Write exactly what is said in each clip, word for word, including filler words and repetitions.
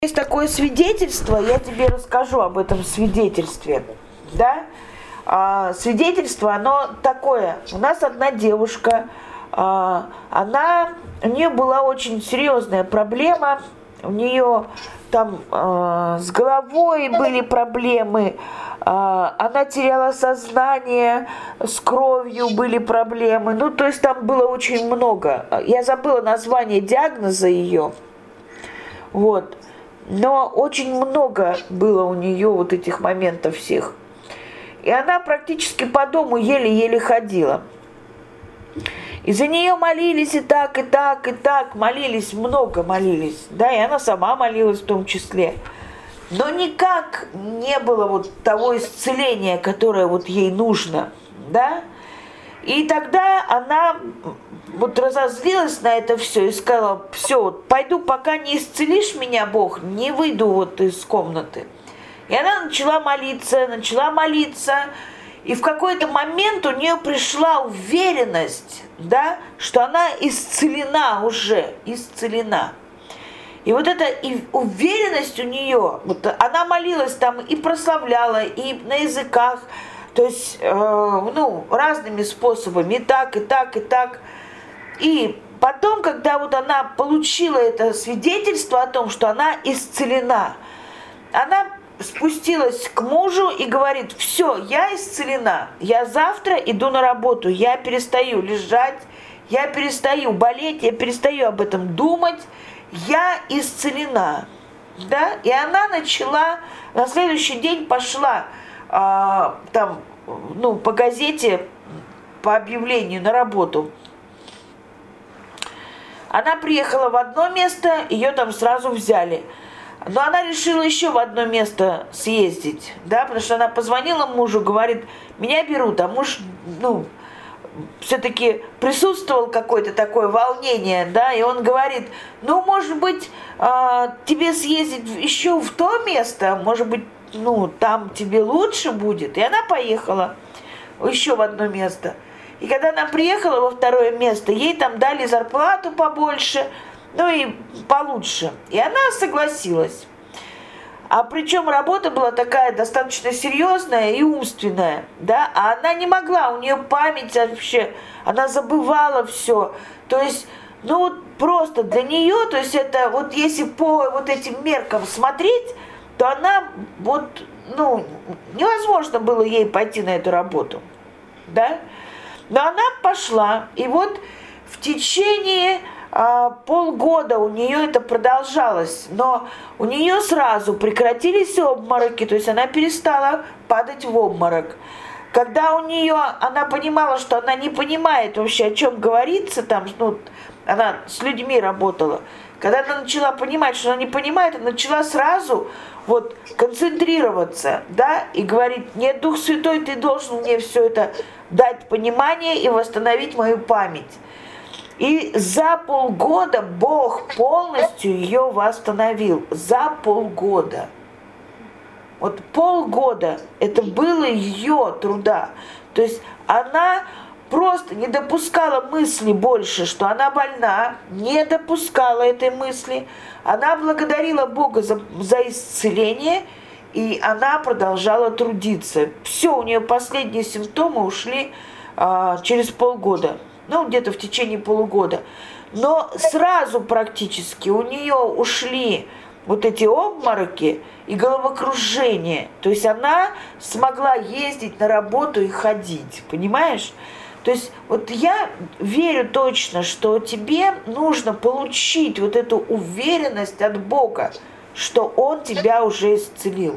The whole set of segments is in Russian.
Есть такое свидетельство, я тебе расскажу об этом свидетельстве, да? А, свидетельство, оно такое. У нас одна девушка, а, она, у нее была очень серьезная проблема, у нее там а, с головой были проблемы, а, она теряла сознание, с кровью были проблемы, ну то есть там было очень много. Я забыла название диагноза ее, вот. Но очень много было у нее вот этих моментов всех. И она практически по дому еле-еле ходила. И за нее молились и так, и так, и так. Молились, много молились. Да, и она сама молилась в том числе. Но никак не было вот того исцеления, которое вот ей нужно. Да? И тогда она вот разозлилась на это все и сказала: все, вот пойду, пока не исцелишь меня, Бог, не выйду вот из комнаты. И она начала молиться, начала молиться, и в какой-то момент у нее пришла уверенность, да, что она исцелена уже, исцелена. И вот эта и уверенность у нее, вот она молилась там и прославляла, и на языках, то есть, э, ну, разными способами, и так, и так, и так. И потом, когда вот она получила это свидетельство о том, что она исцелена, она спустилась к мужу и говорит: все, я исцелена, я завтра иду на работу, я перестаю лежать, я перестаю болеть, я перестаю об этом думать, я исцелена. Да? И она начала, на следующий день пошла а, там, ну, по газете, по объявлению на работу. Она приехала в одно место, ее там сразу взяли. Но она решила еще в одно место съездить, да, потому что она позвонила мужу, говорит: меня берут, а муж, ну, все-таки присутствовал какое-то такое волнение, да, и он говорит: ну, может быть, тебе съездить еще в то место, может быть, ну, там тебе лучше будет. И она поехала еще в одно место. И когда она приехала во второе место, ей там дали зарплату побольше, ну и получше. И она согласилась. А причем работа была такая достаточно серьезная и умственная, да, а она не могла, у нее память вообще, она забывала все. То есть, ну вот просто для нее, то есть это вот если по вот этим меркам смотреть, то она вот, ну, невозможно было ей пойти на эту работу, да. Но она пошла, и вот в течение а, полгода у нее это продолжалось, но у нее сразу прекратились обмороки, то есть она перестала падать в обморок. Когда у нее, она понимала, что она не понимает вообще, о чем говорится, там, ну, она с людьми работала, когда она начала понимать, что она не понимает, она начала сразу вот концентрироваться, да, и говорить: нет, Дух Святой, ты должен мне все это дать понимание и восстановить мою память. И за полгода Бог полностью ее восстановил. За полгода. Вот полгода это было ее труда. То есть она просто не допускала мысли больше, что она больна, не допускала этой мысли. Она благодарила Бога за, за исцеление, и она продолжала трудиться. Все, у нее последние симптомы ушли а, через полгода, ну где-то в течение полугода. Но сразу практически у нее ушли вот эти обмороки и головокружение. То есть она смогла ездить на работу и ходить, понимаешь? То есть вот я верю точно, что тебе нужно получить вот эту уверенность от Бога, что Он тебя уже исцелил.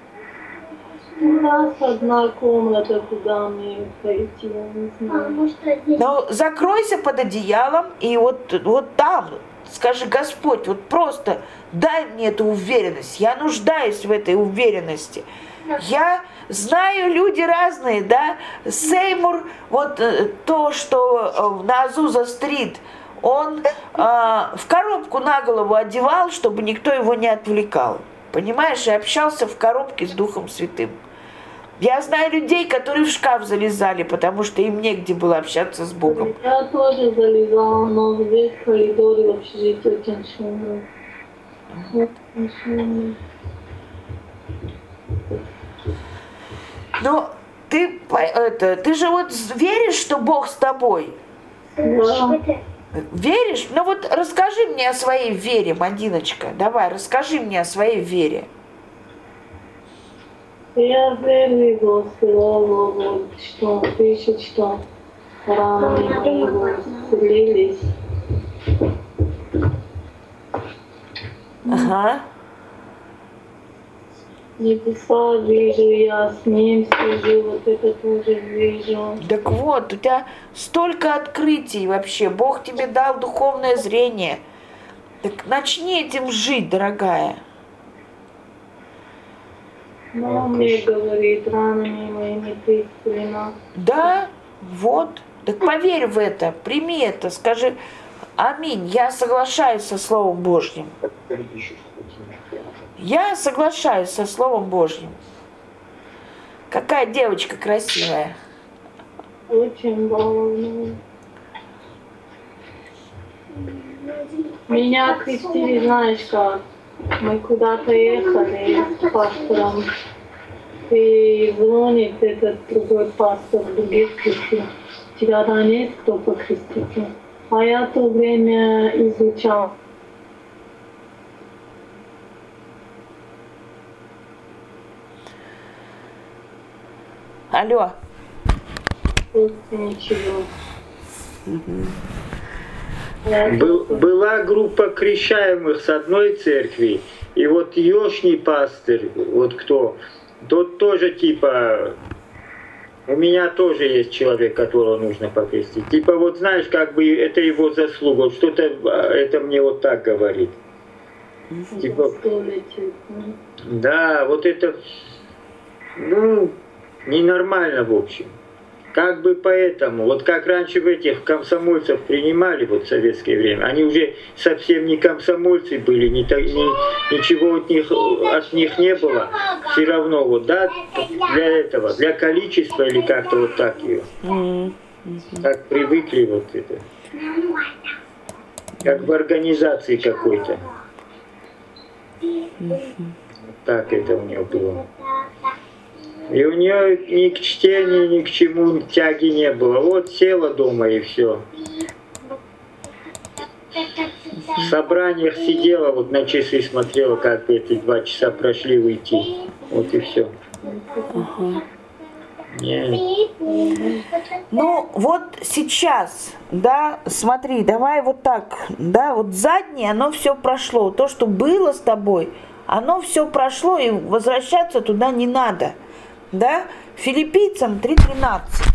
У нас одна комната, куда мне пойти, я не знаю. Но закройся под одеялом и вот, вот там скажи: Господь, вот просто дай мне эту уверенность. Я нуждаюсь в этой уверенности. Я знаю, люди разные, да. Сеймур, вот то, что на Азуза-стрит, он э, в коробку на голову одевал, чтобы никто его не отвлекал. Понимаешь, и общался в коробке с Духом Святым. Я знаю людей, которые в шкаф залезали, потому что им негде было общаться с Богом. Я тоже залезала, но здесь в коридоре в общежитии очень шумно. Ну, ты, по- это, ты же вот веришь, что Бог с тобой? Да. Веришь? Ну вот расскажи мне о своей вере, Мадиночка. Давай, расскажи мне о своей вере. Я верю в Его слово, вот, что пишет, что раны Его исцелились. Ага. Небеса вижу, я с Ним сижу, вот это тоже вижу. Так вот, у тебя столько открытий вообще. Бог тебе дал духовное зрение. Так начни этим жить, дорогая. Но Он мне говорит, ранами моими ты исцелена. Да, вот. Так поверь в это, прими это, скажи аминь. Я соглашаюсь со Словом Божьим. Я соглашаюсь со Словом Божьим. Какая девочка красивая. Очень баловная. Меня крестили, знаешь как, мы куда-то ехали с пастором, и звонит этот другой пастор, других крестил. Тебя да нет, кто покрестится. А я в то время изучал. Алло. Просто ничего. Был, была группа крещаемых с одной церкви, и вот Ёшний пастырь, вот кто, тот тоже типа, у меня тоже есть человек, которого нужно покрестить. Типа вот знаешь, как бы это его заслуга, вот что-то это мне вот так говорит. Типа, да, вот это, ну, ненормально в общем. Как бы поэтому, вот как раньше в этих комсомольцев принимали вот в советское время, они уже совсем не комсомольцы были, не, ни, ничего от них, от них не было, все равно вот, да, для этого, для количества или как-то вот так ее, как привыкли вот это, как в организации какой-то. Так это у нее было. И у нее ни к чтению, ни к чему тяги не было. Вот села дома и все. В собраниях сидела, вот на часы смотрела, как эти два часа прошли уйти. Вот и все. Ага. Нет. Ну вот сейчас, да, смотри, давай вот так, да, вот заднее, оно все прошло. То, что было с тобой, оно все прошло, и возвращаться туда не надо. Да? Филиппийцам три тринадцать.